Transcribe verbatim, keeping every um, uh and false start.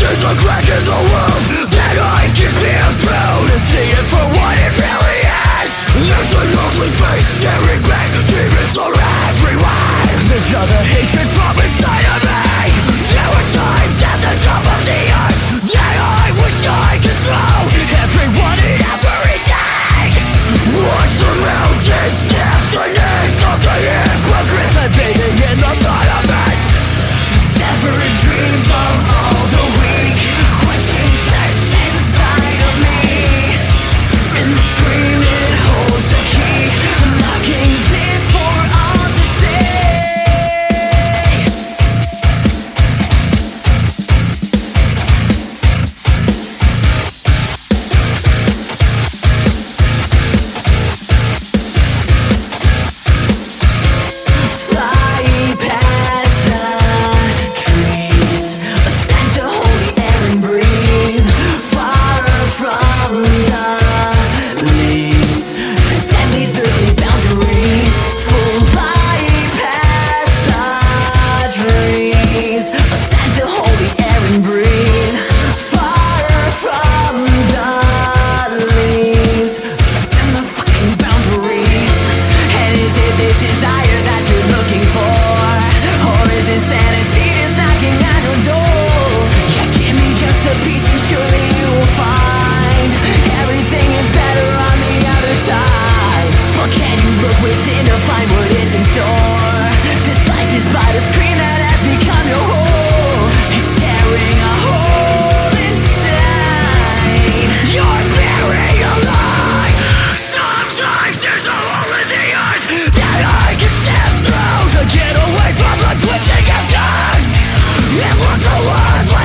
There's a crack in the world that I can peer through to see it for what it really is. There's an ugly face staring back, demons are everywhere. There's other hatred from inside of me. There were times at the top of the earth that I wish I could throw everyone and everything. Watch the mountains step the knees of the hypocrites. I'm beating in the thought of it. Severing dreams of all the weak, quenching thirst inside of me. And the scream, it holds the key, unlocking this for all to see. Fly past the trees, ascend to holy air and breathe. Far from the leaves, transcend these earthly boundaries. Fly past the trees, ascend to holy air and breathe. Far from the leaves, transcend the fucking boundaries. And is it this desire that you're looking for, or is insanity just knocking at your door? Yeah, give me just a piece and surely you will find everything is better on the other side. Or can you look within to find what is in store? This life is but a screen that has become your hole. It's tearing a hole inside. You're buried alive. Sometimes there's a hole in the earth that I can step through to get away from the twisting of tongues. It looks alive.